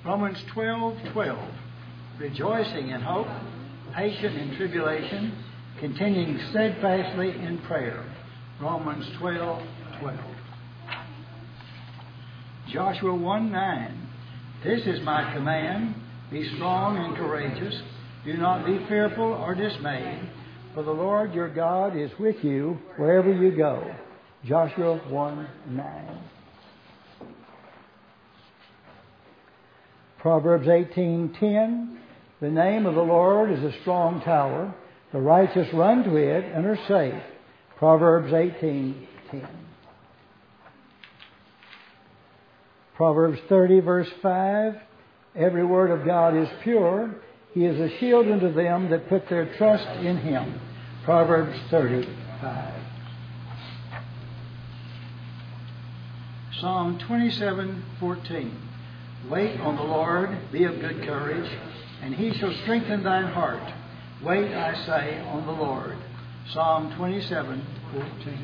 Romans 12:12. Rejoicing in hope, patient in tribulation, continuing steadfastly in prayer. Romans 12:12. Joshua 1:9. This is my command. Be strong and courageous. Do not be fearful or dismayed, for the Lord your God is with you wherever you go. Joshua 1:9. Proverbs 18:10. The name of the Lord is a strong tower. The righteous run to it and are safe. Proverbs 18:10. Proverbs 30 verse 5. Every word of God is pure. He is a shield unto them that put their trust in Him. Proverbs 30:5. Psalm 27:14. Wait on the Lord, be of good courage, and He shall strengthen thine heart. Wait, I say, on the Lord. Psalm 27:14.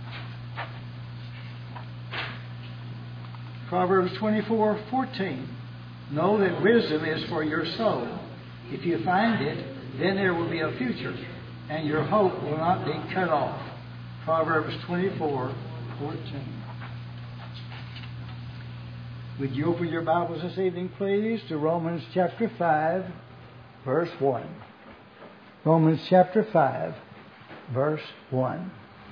Proverbs 24:14. Know that wisdom is for your soul. If you find it, then there will be a future, and your hope will not be cut off. Proverbs 24:14. Would you open your Bibles this evening, please, to Romans chapter 5, verse 1. Romans chapter 5, verse 1.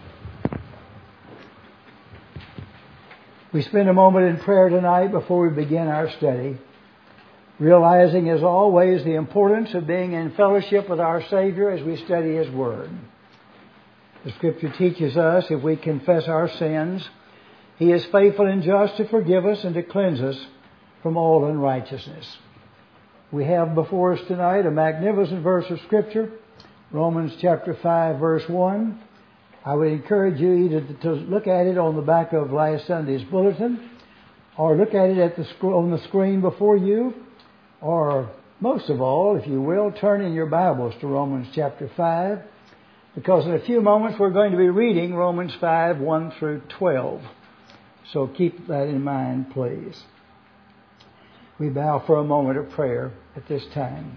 We spend a moment in prayer tonight before we begin our study, realizing as always the importance of being in fellowship with our Savior as we study His Word. The Scripture teaches us if we confess our sins, He is faithful and just to forgive us and to cleanse us from all unrighteousness. We have before us tonight a magnificent verse of Scripture, Romans chapter 5, verse 1. I would encourage you either to look at it on the back of last Sunday's bulletin, or look at it on the screen before you, or most of all, if you will, turn in your Bibles to Romans chapter 5, because in a few moments we're going to be reading Romans 5, 1 through 12. So keep that in mind, please. We bow for a moment of prayer at this time.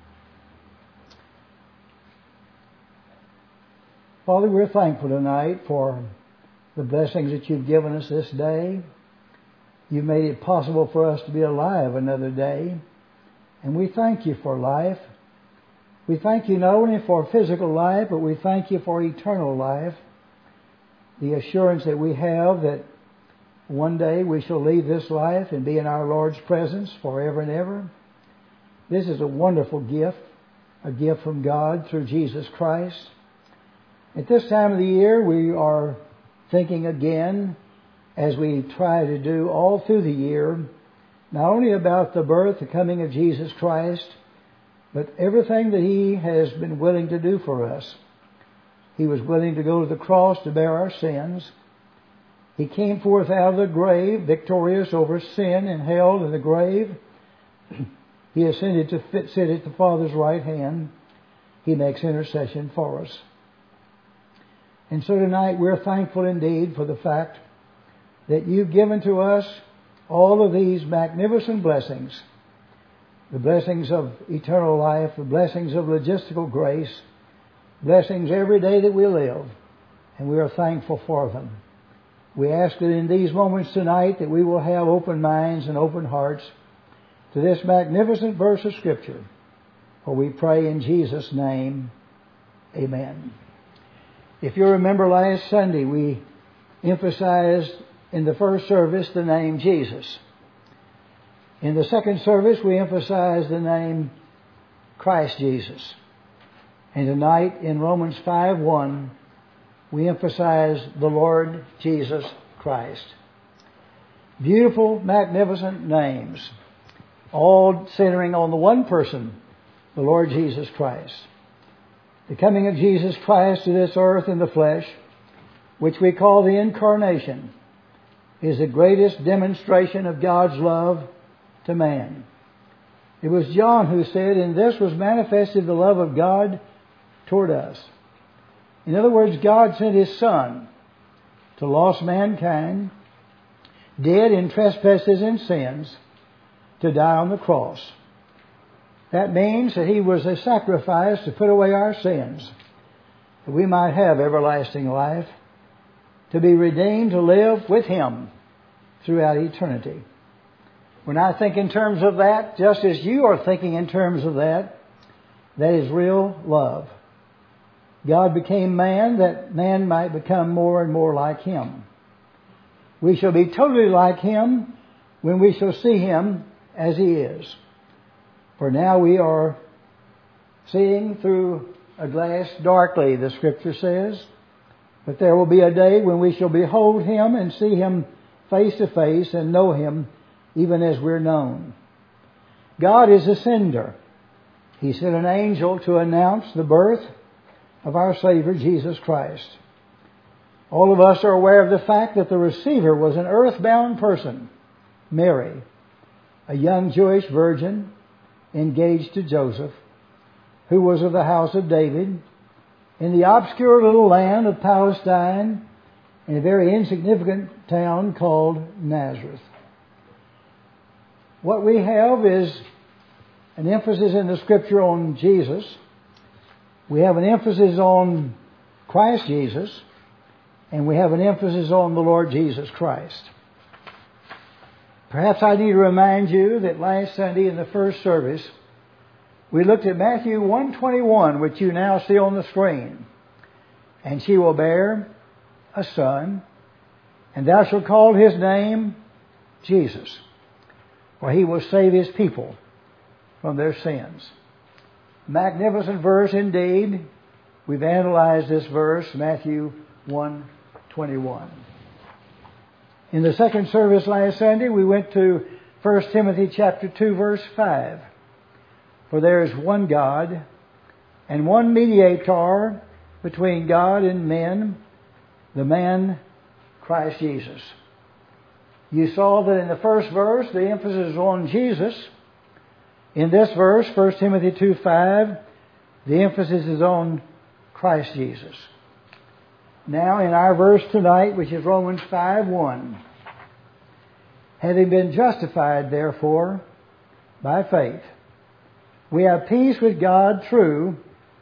Father, we're thankful tonight for the blessings that You've given us this day. You made it possible for us to be alive another day. And we thank You for life. We thank You not only for physical life, but we thank You for eternal life. The assurance that we have that one day we shall leave this life and be in our Lord's presence forever and ever. This is a wonderful gift, a gift from God through Jesus Christ. At this time of the year, we are thinking again, as we try to do all through the year, not only about the birth, the coming of Jesus Christ, but everything that He has been willing to do for us. He was willing to go to the cross to bear our sins. He came forth out of the grave, victorious over sin and hell and the grave. He ascended to sit at the Father's right hand. He makes intercession for us. And so tonight we're thankful indeed for the fact that You've given to us all of these magnificent blessings. The blessings of eternal life, the blessings of logistical grace, blessings every day that we live. And we are thankful for them. We ask that in these moments tonight that we will have open minds and open hearts to this magnificent verse of Scripture. For we pray in Jesus' name, amen. If you remember last Sunday, we emphasized in the first service the name Jesus. In the second service, we emphasized the name Christ Jesus. And tonight in Romans 5:1, we emphasize the Lord Jesus Christ. Beautiful, magnificent names, all centering on the one person, the Lord Jesus Christ. The coming of Jesus Christ to this earth in the flesh, which we call the Incarnation, is the greatest demonstration of God's love to man. It was John who said, "In this was manifested the love of God toward us." In other words, God sent His Son to lost mankind, dead in trespasses and sins, to die on the cross. That means that He was a sacrifice to put away our sins, that we might have everlasting life, to be redeemed, to live with Him throughout eternity. When I think in terms of that, just as you are thinking in terms of that, that is real love. God became man that man might become more and more like Him. We shall be totally like Him when we shall see Him as He is. For now we are seeing through a glass darkly, the Scripture says. But there will be a day when we shall behold Him and see Him face to face and know Him even as we're known. God is a sender. He sent an angel to announce the birth of our Savior, Jesus Christ. All of us are aware of the fact that the receiver was an earthbound person, Mary, a young Jewish virgin engaged to Joseph, who was of the house of David, in the obscure little land of Palestine, in a very insignificant town called Nazareth. What we have is an emphasis in the Scripture on Jesus. We have an emphasis on Christ Jesus, and we have an emphasis on the Lord Jesus Christ. Perhaps I need to remind you that last Sunday in the first service, we looked at Matthew 1:21, which you now see on the screen. And she will bear a son, and thou shalt call his name Jesus, for he will save his people from their sins. Magnificent verse indeed. We've analyzed this verse, Matthew 1:21. In the second service last Sunday, we went to 1 Timothy chapter 2, verse 5. For there is one God and one mediator between God and men, the man Christ Jesus. You saw that in the first verse, the emphasis is on Jesus. In this verse, 1 Timothy 2:5, the emphasis is on Christ Jesus. Now, in our verse tonight, which is Romans 5:1, having been justified, therefore, by faith, we have peace with God through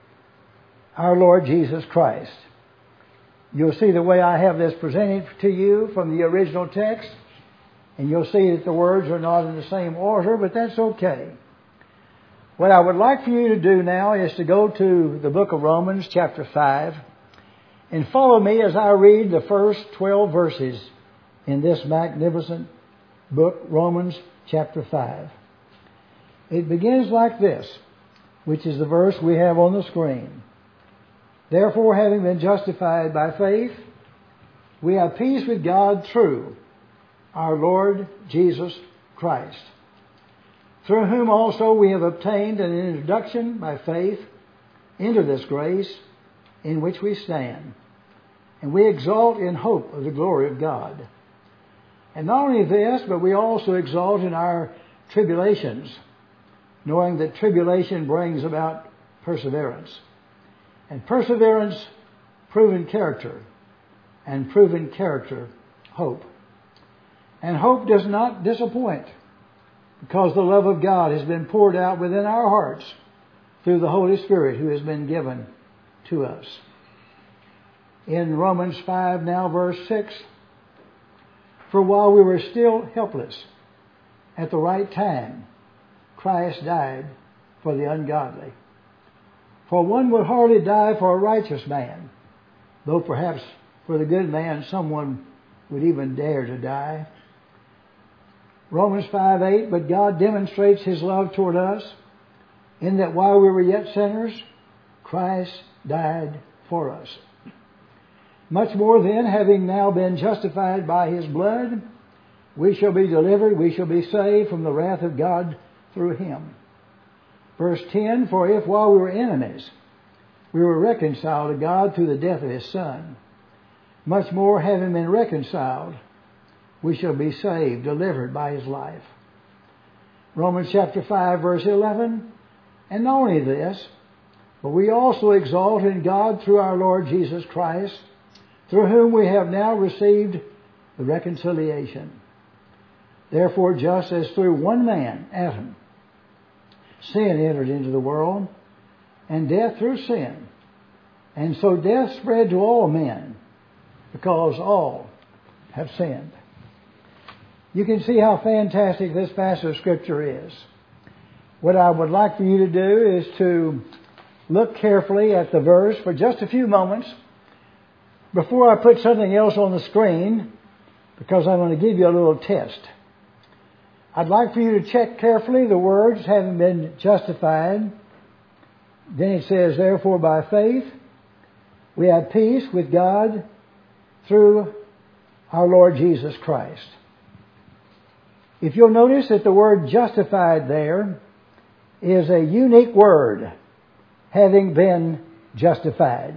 our Lord Jesus Christ. You'll see the way I have this presented to you from the original text, and you'll see that the words are not in the same order, but that's okay. What I would like for you to do now is to go to the book of Romans, chapter 5, and follow me as I read the first 12 verses in this magnificent book, Romans, chapter 5. It begins like this, which is the verse we have on the screen. Therefore, having been justified by faith, we have peace with God through our Lord Jesus Christ, through whom also we have obtained an introduction by faith into this grace in which we stand, and we exult in hope of the glory of God. And not only this, but we also exult in our tribulations, knowing that tribulation brings about perseverance. And perseverance, proven character. And proven character, hope. And hope does not disappoint, because the love of God has been poured out within our hearts through the Holy Spirit who has been given to us. In Romans 5 now, verse 6, for while we were still helpless, at the right time, Christ died for the ungodly. For one would hardly die for a righteous man, though perhaps for the good man someone would even dare to die. Romans 5:8, but God demonstrates His love toward us, in that while we were yet sinners, Christ died for us. Much more then, having now been justified by His blood, we shall be delivered, we shall be saved from the wrath of God through Him. Verse 10, for if while we were enemies, we were reconciled to God through the death of His Son, much more having been reconciled, we shall be saved, delivered by His life. Romans chapter 5, verse 11, and not only this, but we also exalt in God through our Lord Jesus Christ, through whom we have now received the reconciliation. Therefore, just as through one man, Adam, sin entered into the world, and death through sin, and so death spread to all men, because all have sinned. You can see how fantastic this passage of Scripture is. What I would like for you to do is to look carefully at the verse for just a few moments before I put something else on the screen, because I'm going to give you a little test. I'd like for you to check carefully the words, having been justified. Then it says, therefore by faith we have peace with God through our Lord Jesus Christ. If you'll notice that the word justified there is a unique word, having been justified.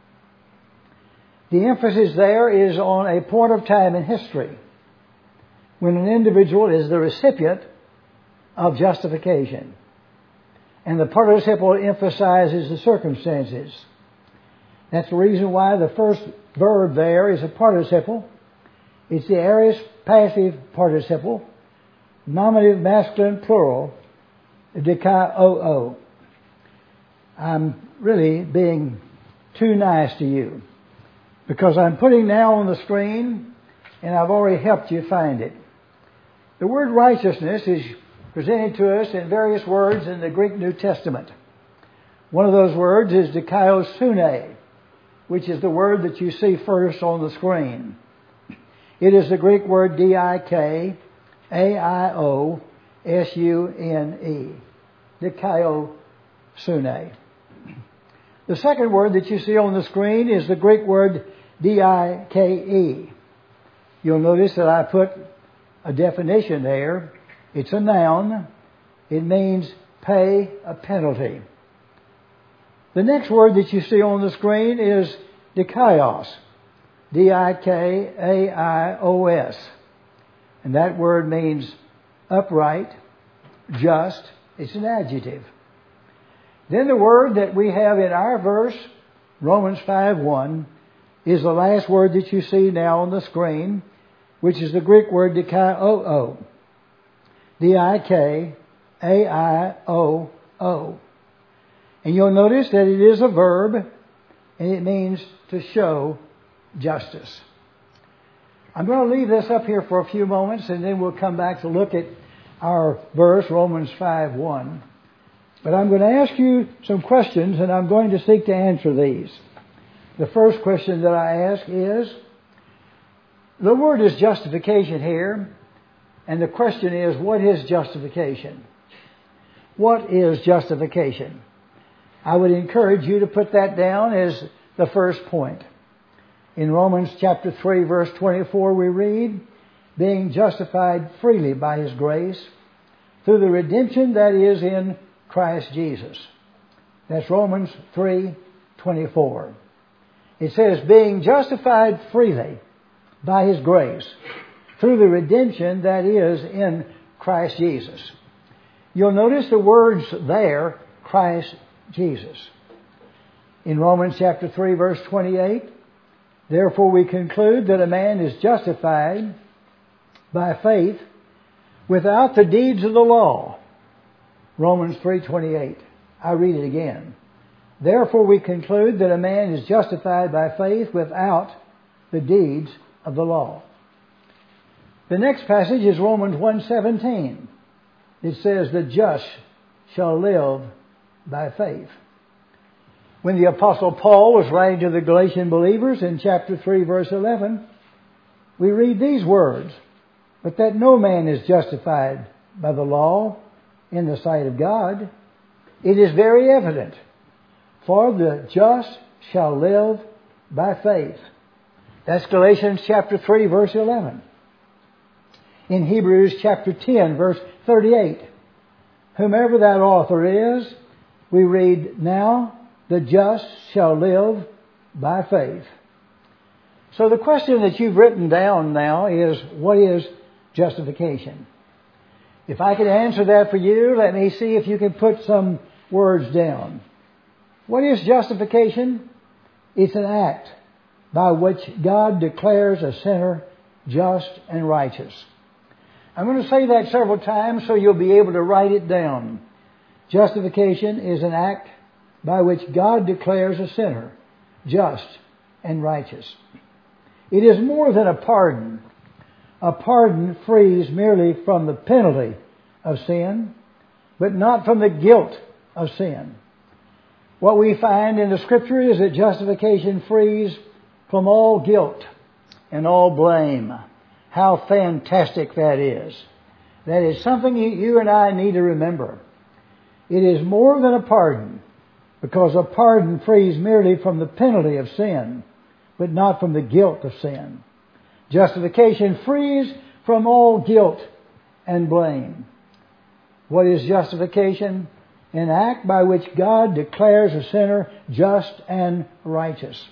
The emphasis there is on a point of time in history when an individual is the recipient of justification. And the participle emphasizes the circumstances. That's the reason why the first verb there is a participle. It's the aorist passive participle, nominative masculine plural, dikaio. I'm really being too nice to you, because I'm putting now on the screen, and I've already helped you find it. The word righteousness is presented to us in various words in the Greek New Testament. One of those words is dikaiosune, which is the word that you see first on the screen. It is the Greek word dikaiosune, dikaiosune. The second word that you see on the screen is the Greek word dike. You'll notice that I put a definition there. It's a noun. It means pay a penalty. The next word that you see on the screen is dikaios, dikaios. And that word means upright, just. It's an adjective. Then the word that we have in our verse, Romans 5:1, is the last word that you see now on the screen, which is the Greek word dikaioo. dikaioo. And you'll notice that it is a verb, and it means to show justice. I'm going to leave this up here for a few moments, and then we'll come back to look at our verse, Romans 5:1. But I'm going to ask you some questions, and I'm going to seek to answer these. The first question that I ask is, the word is justification here, and the question is, what is justification? What is justification? I would encourage you to put that down as the first point. In Romans chapter 3, verse 24, we read, being justified freely by His grace through the redemption that is in Christ Jesus. That's Romans 3:24. It says, being justified freely by His grace through the redemption that is in Christ Jesus. You'll notice the words there, Christ Jesus. In Romans chapter 3, verse 28, therefore we conclude that a man is justified by faith without the deeds of the law. Romans 3:28. I read it again. Therefore we conclude that a man is justified by faith without the deeds of the law. The next passage is Romans 1:17. It says, the just shall live by faith. When the Apostle Paul was writing to the Galatian believers in chapter 3, verse 11, we read these words, but that no man is justified by the law in the sight of God, it is very evident, for the just shall live by faith. That's Galatians chapter 3, verse 11. In Hebrews chapter 10, verse 38, whomever that author is, we read, now the just shall live by faith. So the question that you've written down now is, what is justification? If I could answer that for you, let me see if you can put some words down. What is justification? It's an act by which God declares a sinner just and righteous. I'm going to say that several times so you'll be able to write it down. Justification is an act by which God declares a sinner just and righteous. It is more than a pardon. A pardon frees merely from the penalty of sin, but not from the guilt of sin. What we find in the Scripture is that justification frees from all guilt and all blame. How fantastic that is. That is something you and I need to remember. It is more than a pardon, because a pardon frees merely from the penalty of sin, but not from the guilt of sin. Justification frees from all guilt and blame. What is justification? An act by which God declares a sinner just and righteous.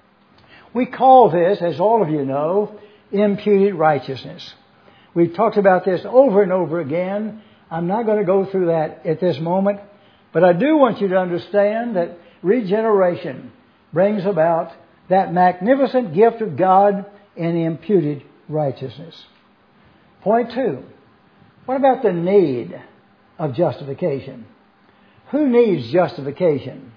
We call this, as all of you know, imputed righteousness. We've talked about this over and over again. I'm not going to go through that at this moment, but I do want you to understand that regeneration brings about that magnificent gift of God in imputed righteousness. Point 2. What about the need of justification? Who needs justification?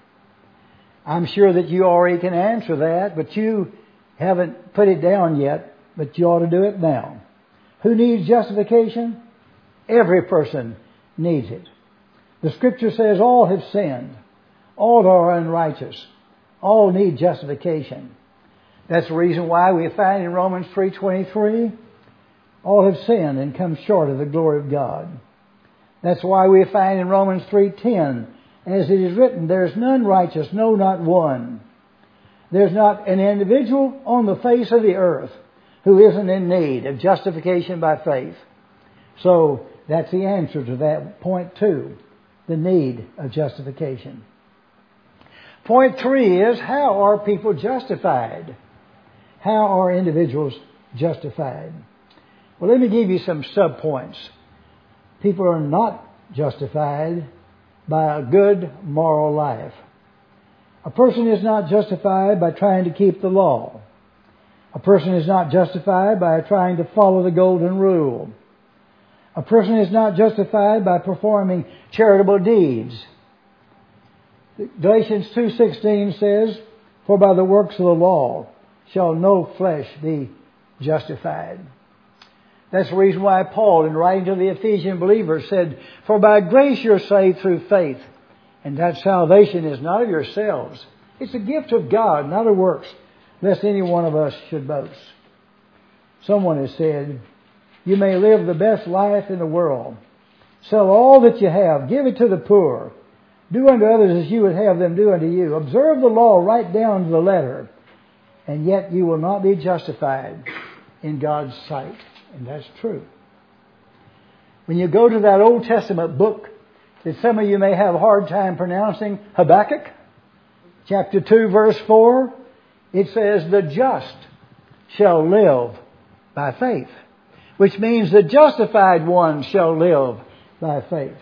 I'm sure that you already can answer that, but you haven't put it down yet, but you ought to do it now. Who needs justification? Every person needs it. The Scripture says all have sinned. All are unrighteous. All need justification. That's the reason why we find in Romans 3:23, all have sinned and come short of the glory of God. That's why we find in Romans 3:10, as it is written, there is none righteous, no, not one. There's not an individual on the face of the earth who isn't in need of justification by faith. So that's the answer to that. Point 2, the need of justification. Point 3 is, how are people justified? How are individuals justified? Well, let me give you some subpoints. People are not justified by a good moral life. A person is not justified by trying to keep the law. A person is not justified by trying to follow the golden rule. A person is not justified by performing charitable deeds. Galatians 2:16 says, for by the works of the law shall no flesh be justified. That's the reason why Paul, in writing to the Ephesian believers, said, for by grace you're saved through faith. And that salvation is not of yourselves. It's a gift of God, not of works, lest any one of us should boast. Someone has said, you may live the best life in the world. Sell all that you have. Give it to the poor. Do unto others as you would have them do unto you. Observe the law right down to the letter. And yet you will not be justified in God's sight. And that's true. When you go to that Old Testament book that some of you may have a hard time pronouncing, Habakkuk, chapter 2, verse 4, it says, the just shall live by faith. Which means the justified one shall live by faith.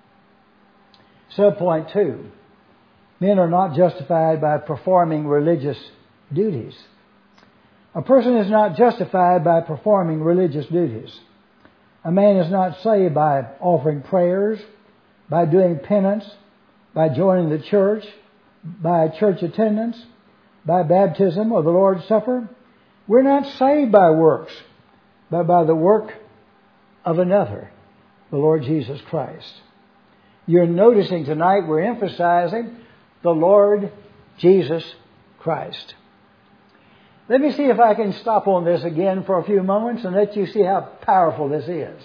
Subpoint 2. Men are not justified by performing religious duties. A person is not justified by performing religious duties. A man is not saved by offering prayers, by doing penance, by joining the church, by church attendance, by baptism or the Lord's Supper. We're not saved by works, but by the work of another, the Lord Jesus Christ. You're noticing tonight we're emphasizing the Lord Jesus Christ. Let me see if I can stop on this again for a few moments and let you see how powerful this is.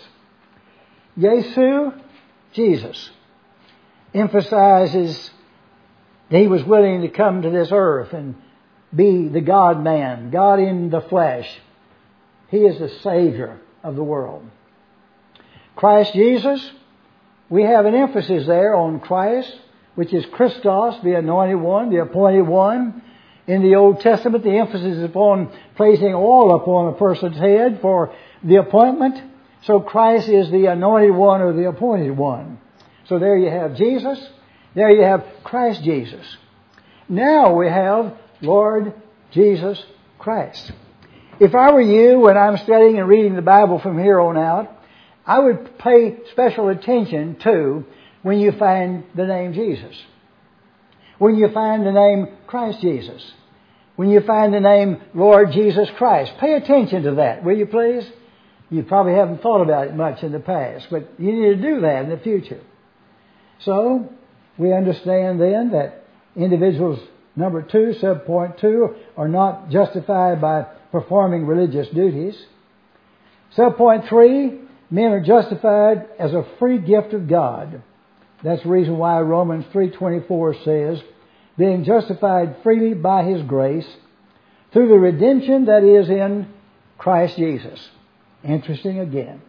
Jesus, emphasizes that He was willing to come to this earth and be the God-man, God in the flesh. He is the Savior of the world. Christ Jesus, we have an emphasis there on Christ, which is Christos, the anointed one, the appointed one. In the Old Testament, the emphasis is upon placing all upon a person's head for the appointment. So Christ is the anointed one or the appointed one. So there you have Jesus. There you have Christ Jesus. Now we have Lord Jesus Christ. If I were you, when I'm studying and reading the Bible from here on out, I would pay special attention to when you find the name Jesus. When you find the name Christ Jesus. When you find the name Lord Jesus Christ. Pay attention to that, will you please? You probably haven't thought about it much in the past, but you need to do that in the future. So, we understand then that individuals, number 2, subpoint 2, are not justified by performing religious duties. Subpoint 3, men are justified as a free gift of God. That's the reason why Romans 3:24 says, being justified freely by His grace through the redemption that is in Christ Jesus. Interesting again.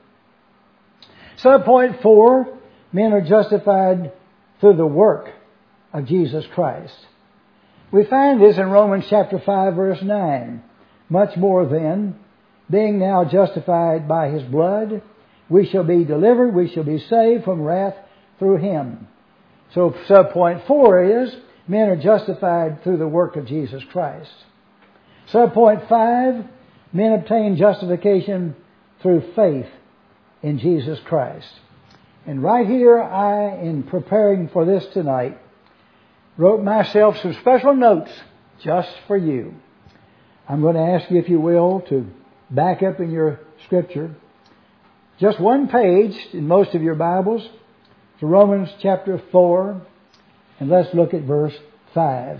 Subpoint 4, men are justified through the work of Jesus Christ. We find this in Romans chapter 5 verse 9. Much more then, being now justified by His blood, we shall be delivered, we shall be saved from wrath through Him. So subpoint 4 is, men are justified through the work of Jesus Christ. Subpoint 5, men obtain justification through faith in Jesus Christ. And right here, I, in preparing for this tonight, wrote myself some special notes just for you. I'm going to ask you, if you will, to back up in your scripture just one page in most of your Bibles to Romans chapter 4, and let's look at verse 5.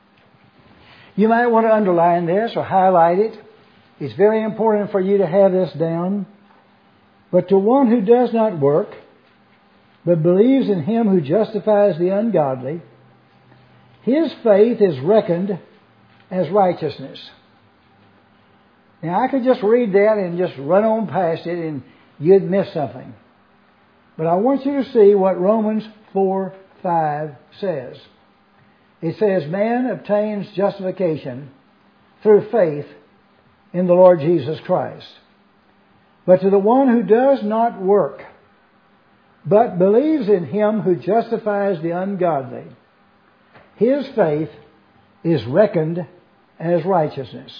You might want to underline this or highlight it. It's very important for you to have this down. But to one who does not work, but believes in Him who justifies the ungodly, his faith is reckoned as righteousness. Now, I could just read that and just run on past it and you'd miss something. But I want you to see what Romans 4:5 says. It says, man obtains justification through faith in the Lord Jesus Christ. But to the one who does not work, but believes in Him who justifies the ungodly, his faith is reckoned as righteousness.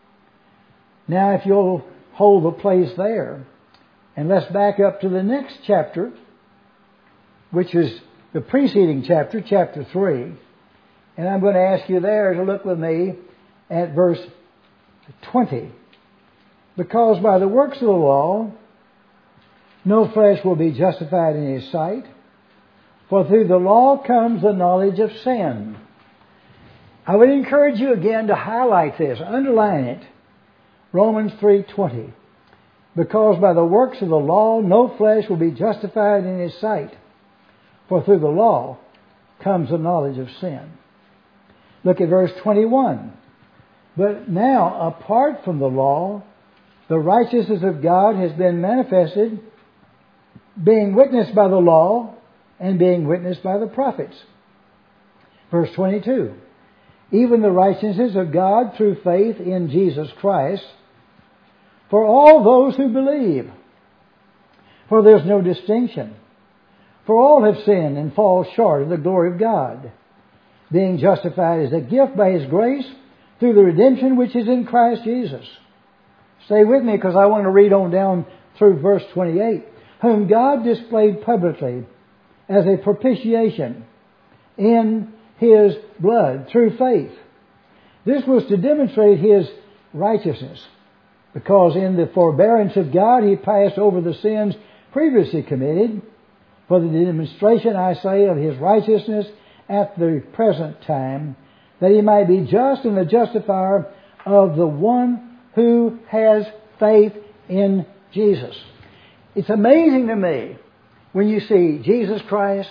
Now, if you'll hold the place there, and let's back up to the next chapter, which is the preceding chapter, chapter 3. And I'm going to ask you there to look with me at verse 20. Because by the works of the law, no flesh will be justified in His sight, for through the law comes the knowledge of sin. I would encourage you again to highlight this, underline it. Romans 3:20. Because by the works of the law, no flesh will be justified in His sight, for through the law comes the knowledge of sin. Look at verse 21. But now, apart from the law, the righteousness of God has been manifested, being witnessed by the law and being witnessed by the prophets. Verse 22. Even the righteousness of God through faith in Jesus Christ for all those who believe. For there's no distinction. For all have sinned and fall short of the glory of God, being justified as a gift by His grace through the redemption which is in Christ Jesus. Stay with me because I want to read on down through verse 28. Whom God displayed publicly as a propitiation in His blood through faith. This was to demonstrate His righteousness, because in the forbearance of God He passed over the sins previously committed, for the demonstration, I say, of His righteousness at the present time, that He might be just and the justifier of the one who has faith in Jesus. It's amazing to me when you see Jesus Christ,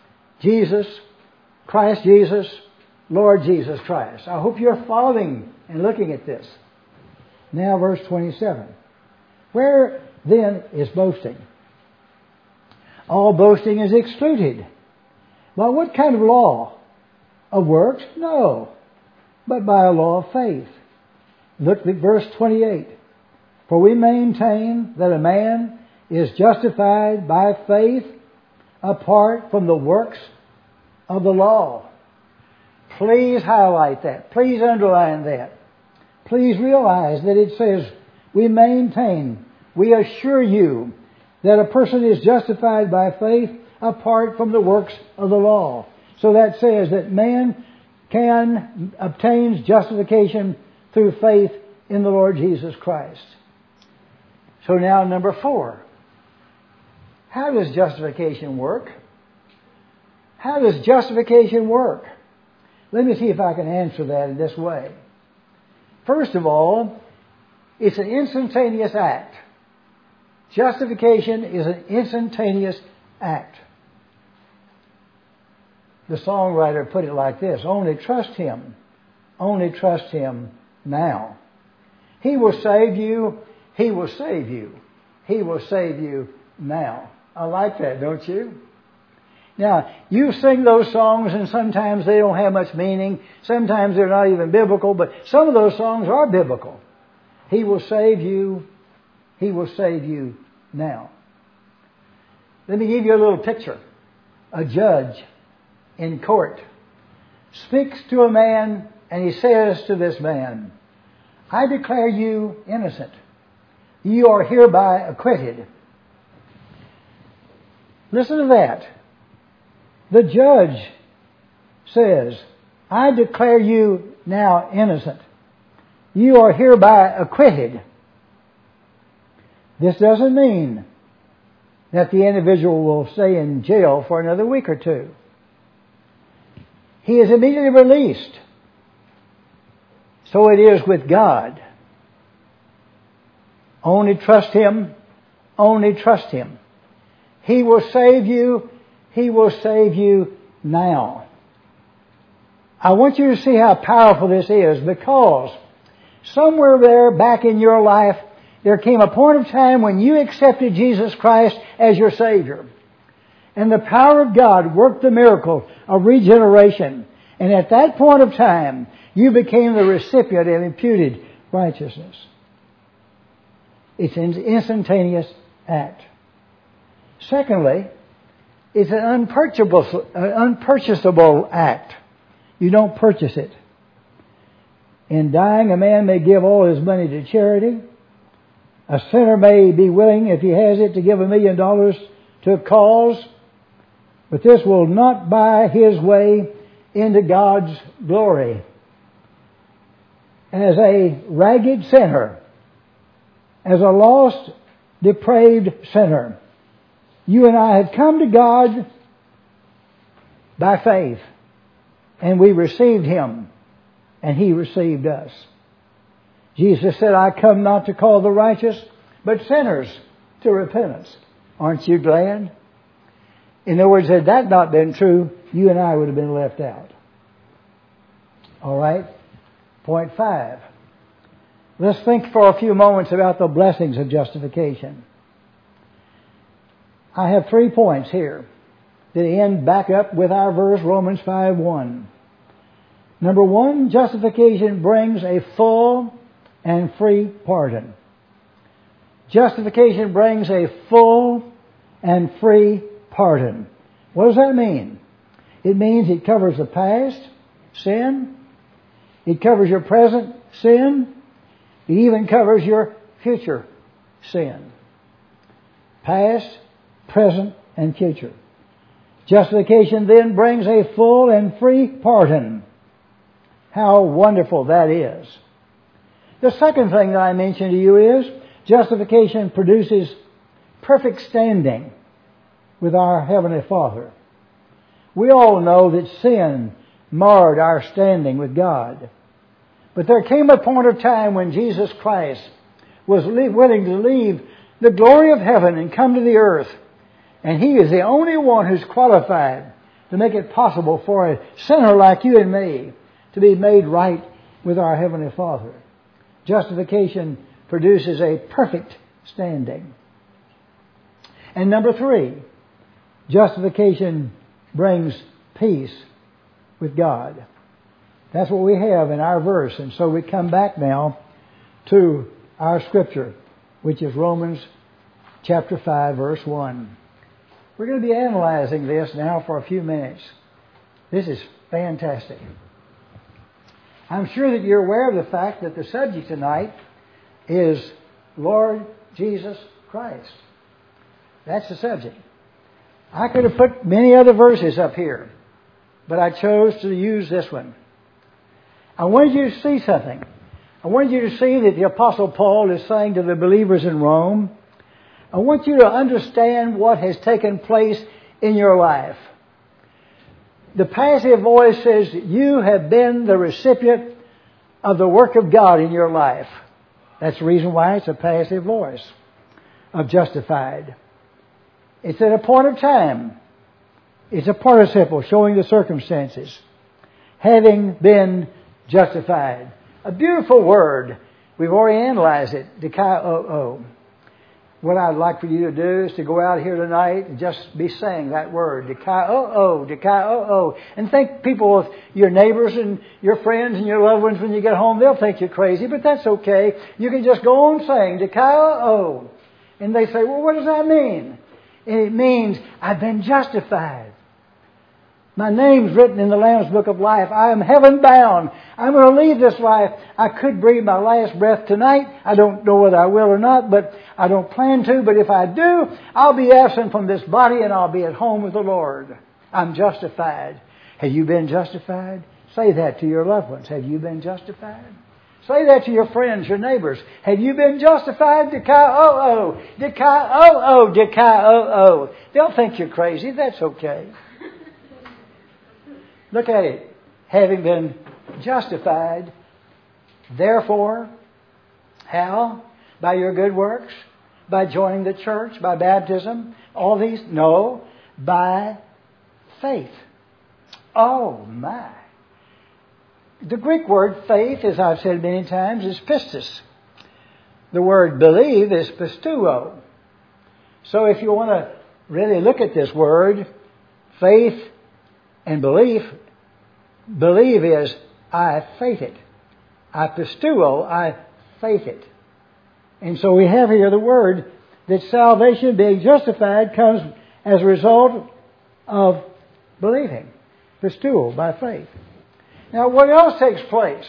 Christ Jesus, Lord Jesus Christ. I hope you're following and looking at this. Now verse 27. Where then is boasting? All boasting is excluded. Well, what kind of law? Of works? No. But by a law of faith. Look at verse 28. For we maintain that a man is justified by faith apart from the works of the law. Please highlight that. Please underline that. Please realize that it says, we maintain, we assure you, that a person is justified by faith apart from the works of the law. So that says that man can obtain justification through faith in the Lord Jesus Christ. So now number 4. How does justification work? How does justification work? Let me see if I can answer that in this way. First of all, it's an instantaneous act. Justification is an instantaneous act. The songwriter put it like this: only trust Him. Only trust Him now. He will save you. He will save you. He will save you now. I like that, don't you? Now, you sing those songs and sometimes they don't have much meaning. Sometimes they're not even biblical, but some of those songs are biblical. He will save you. He will save you now. Let me give you a little picture. A judge in court speaks to a man and he says to this man, I declare you innocent. You are hereby acquitted. Listen to that. The judge says, I declare you now innocent. You are hereby acquitted. This doesn't mean that the individual will stay in jail for another week or two. He is immediately released. So it is with God. Only trust Him. Only trust Him. He will save you. He will save you now. I want you to see how powerful this is, because somewhere there back in your life, there came a point of time when you accepted Jesus Christ as your Savior. And the power of God worked the miracle of regeneration. And at that point of time, you became the recipient of imputed righteousness. It's an instantaneous act. Secondly, it's an unpurchasable act. You don't purchase it. In dying, a man may give all his money to charity. A sinner may be willing, if he has it, to give $1 million to a cause. But this will not buy his way into God's glory. As a ragged sinner, as a lost, depraved sinner, you and I have come to God by faith. And we received Him. And He received us. Jesus said, I come not to call the righteous, but sinners to repentance. Aren't you glad? In other words, had that not been true, you and I would have been left out. All right? Point 5. Let's think for a few moments about the blessings of justification. I have 3 points here that end back up with our verse, Romans 5:1. Number 1, justification brings a full and free pardon. Justification brings a full and free pardon. What does that mean? It means it covers the past sin. It covers your present sin. It even covers your future sin. Past, present, and future. Justification then brings a full and free pardon. How wonderful that is. The second thing that I mentioned to you is justification produces perfect standing with our Heavenly Father. We all know that sin marred our standing with God. But there came a point of time when Jesus Christ was willing to leave the glory of heaven and come to the earth. And He is the only one who's qualified to make it possible for a sinner like you and me to be made right with our Heavenly Father. Justification produces a perfect standing. And number 3, justification brings peace with God. That's what we have in our verse. And so we come back now to our scripture, which is Romans chapter 5, verse 1. We're going to be analyzing this now for a few minutes. This is fantastic. I'm sure that you're aware of the fact that the subject tonight is Lord Jesus Christ. That's the subject. I could have put many other verses up here, but I chose to use this one. I wanted you to see something. I wanted you to see that the Apostle Paul is saying to the believers in Rome, I want you to understand what has taken place in your life. The passive voice says that you have been the recipient of the work of God in your life. That's the reason why it's a passive voice of justified. It's at a point of time. It's a participle showing the circumstances. Having been justified. A beautiful word. We've already analyzed it. Dikaio. What I'd like for you to do is to go out here tonight and just be saying that word. Dikaio, dikaio. And think people, your neighbors and your friends and your loved ones when you get home, they'll think you're crazy, but that's okay. You can just go on saying dikaio. And they say, well, what does that mean? And it means I've been justified. My name's written in the Lamb's Book of Life. I am heaven bound. I'm going to leave this life. I could breathe my last breath tonight. I don't know whether I will or not, but I don't plan to. But if I do, I'll be absent from this body and I'll be at home with the Lord. I'm justified. Have you been justified? Say that to your loved ones. Have you been justified? Say that to your friends, your neighbors. Have you been justified? Dikaio, dikaio, dikaio. They'll think you're crazy. That's okay. Look at it. Having been justified, therefore, how? By your good works? By joining the church? By baptism? All these? No. By faith. Oh, my. The Greek word faith, as I've said many times, is pistis. The word believe is pisteuo. So if you want to really look at this word, faith and belief is I faith it. I pisteuo, I faith it. And so we have here the word that salvation, being justified, comes as a result of believing. Pisteuo, by faith. Now, what else takes place?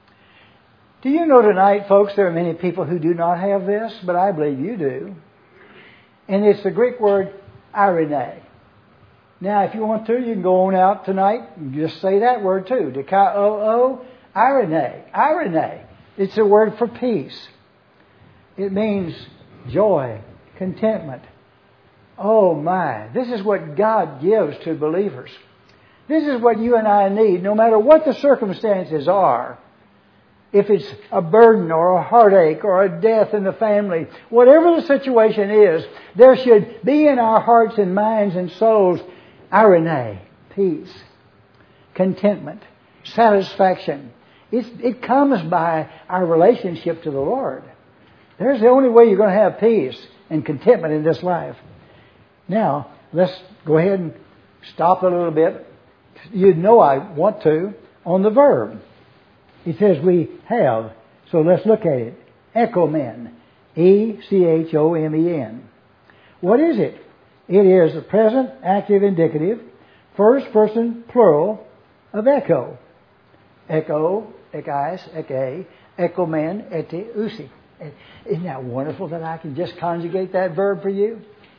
Do you know tonight, folks, there are many people who do not have this, but I believe you do. And it's the Greek word irene. Now, if you want to, you can go on out tonight and just say that word too. Dikaio, irene. Irene. It's a word for peace. It means joy, contentment. Oh my. This is what God gives to believers. This is what you and I need, no matter what the circumstances are. If it's a burden or a heartache or a death in the family, whatever the situation is, there should be in our hearts and minds and souls irene, peace, contentment, satisfaction. It comes by our relationship to the Lord. There's the only way you're going to have peace and contentment in this life. Now, let's go ahead and stop a little bit. You know I want to on the verb. It says we have. So let's look at it. Echomen. E-C-H-O-M-E-N. What is it? It is the present active indicative, first person plural of echo. Echo, ekais, eke, echomen, ete, usi. Isn't that wonderful that I can just conjugate that verb for you?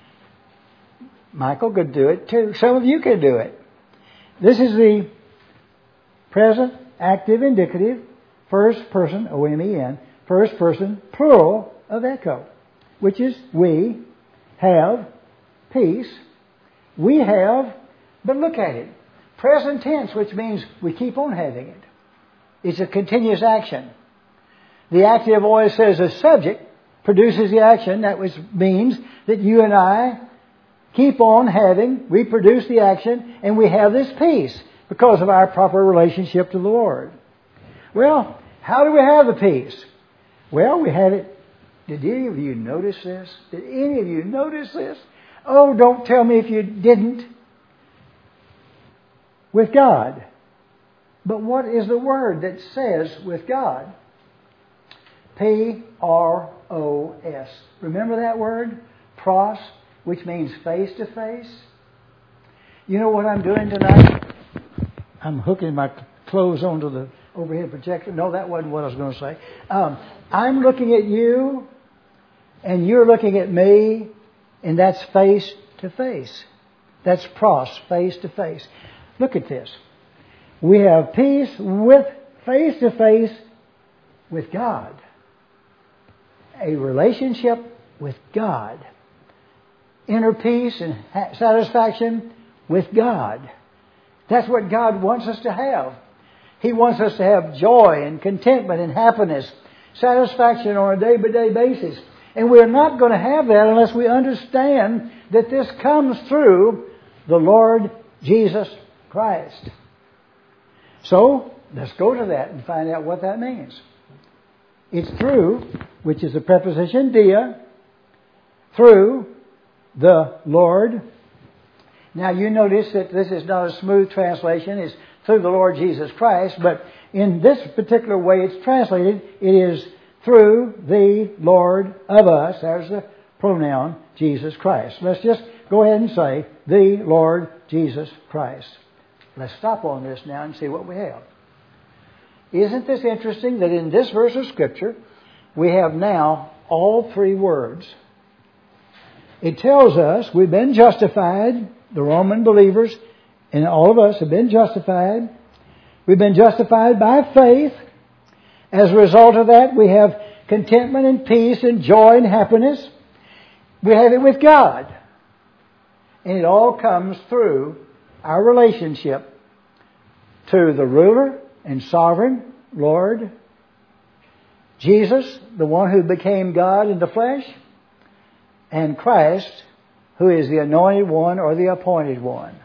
Michael could do it too. Some of you can do it. This is the present active indicative, first person, O-M-E-N, first person plural of echo, which is we have peace. We have, but look at it. Present tense, which means we keep on having it. It's a continuous action. The active voice says the subject produces the action. That means that you and I keep on having, we produce the action, and we have this peace because of our proper relationship to the Lord. Well, how do we have the peace? Well, we have it. Did any of you notice this? Did any of you notice this? Oh, don't tell me if you didn't. With God. But what is the word that says with God? P-R-O-S. Remember that word? Pros, which means face to face. You know what I'm doing tonight? I'm hooking my clothes onto the overhead projector. No, that wasn't what I was going to say. I'm looking at you, and you're looking at me, And that's face to face. That's pros, face to face. Look at this. We have peace with face to face with God. A relationship with God. Inner peace and satisfaction with God. That's what God wants us to have. He wants us to have joy and contentment and happiness, satisfaction on a day-by-day basis. And we're not going to have that unless we understand that this comes through the Lord Jesus Christ. So, let's go to that and find out what that means. It's through, which is the preposition dia, through the Lord. Now you notice that this is not a smooth translation. It's through the Lord Jesus Christ. But in this particular way it's translated, it is through the Lord of us. There's the pronoun, Jesus Christ. Let's just go ahead and say, the Lord Jesus Christ. Let's stop on this now and see what we have. Isn't this interesting that in this verse of Scripture we have now all three words? It tells us we've been justified, the Roman believers, and all of us have been justified. We've been justified by faith. As a result of that, we have contentment and peace and joy and happiness. We have it with God. And it all comes through our relationship to the ruler and sovereign Lord Jesus, the one who became God in the flesh, and Christ, who is the anointed one or the appointed one.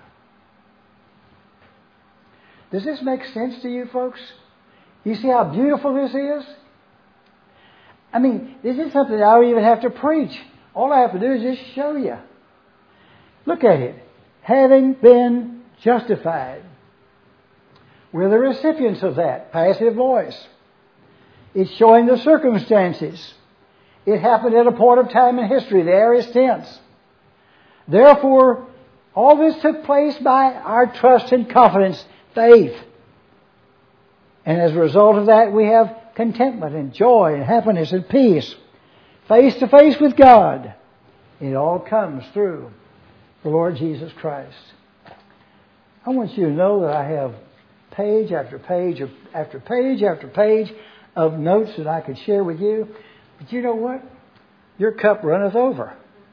Does this make sense to you folks? You see how beautiful this is? I mean, this is something I don't even have to preach. All I have to do is just show you. Look at it. Having been justified. We're the recipients of that. Passive voice. It's showing the circumstances. It happened at a point of time in history. The aorist tense. Therefore, all this took place by our trust and confidence, faith. And as a result of that, we have contentment and joy and happiness and peace. Face to face with God. It all comes through the Lord Jesus Christ. I want you to know that I have page after page after page after page of notes that I could share with you. But you know what? Your cup runneth over.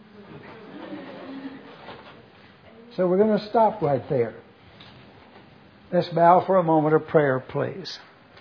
So we're going to stop right there. Let's bow for a moment of prayer, please.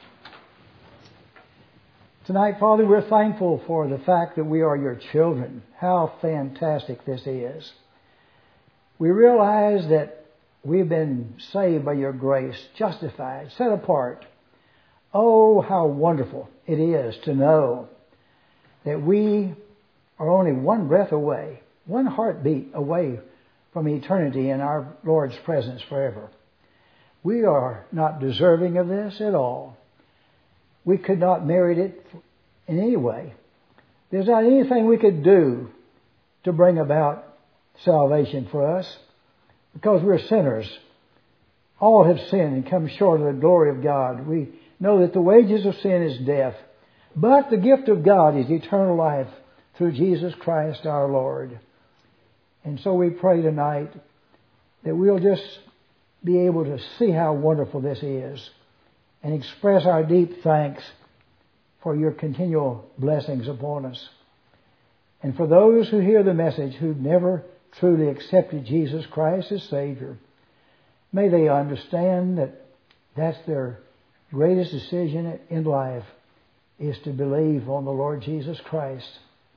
Tonight, Father, we're thankful for the fact that we are your children. How fantastic this is. We realize that we've been saved by your grace, justified, set apart. Oh, how wonderful it is to know that we are only one breath away, one heartbeat away from eternity in our Lord's presence forever. We are not deserving of this at all. We could not merit it in any way. There's not anything we could do to bring about salvation for us because we're sinners. All have sinned and come short of the glory of God. We know that the wages of sin is death, but the gift of God is eternal life through Jesus Christ our Lord. And so we pray tonight that we'll just be able to see how wonderful this is and express our deep thanks for your continual blessings upon us. And for those who hear the message who've never truly accepted Jesus Christ as Savior, may they understand that that's their greatest decision in life, is to believe on the Lord Jesus Christ.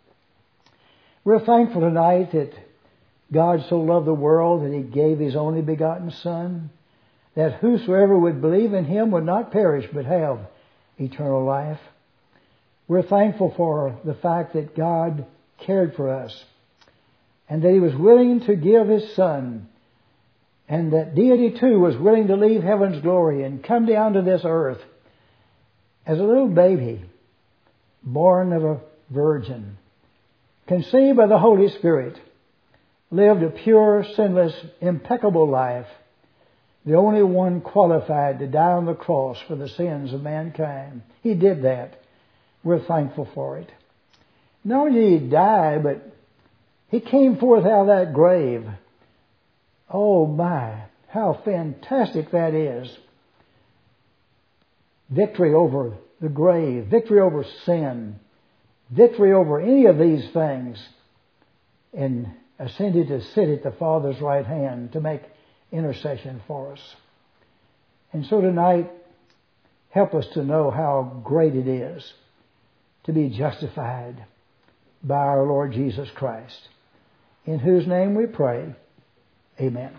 We're thankful tonight that God so loved the world that He gave His only begotten Son, that whosoever would believe in Him would not perish but have eternal life. We're thankful for the fact that God cared for us and that He was willing to give His Son, and that deity too was willing to leave heaven's glory and come down to this earth as a little baby, born of a virgin, conceived by the Holy Spirit, lived a pure, sinless, impeccable life, the only one qualified to die on the cross for the sins of mankind. He did that. We're thankful for it. Not only did He die, but He came forth out of that grave. Oh my, how fantastic that is. Victory over the grave, victory over sin, victory over any of these things, and ascended to sit at the Father's right hand to make intercession for us. And so tonight, help us to know how great it is to be justified by our Lord Jesus Christ, in whose name we pray. Amen.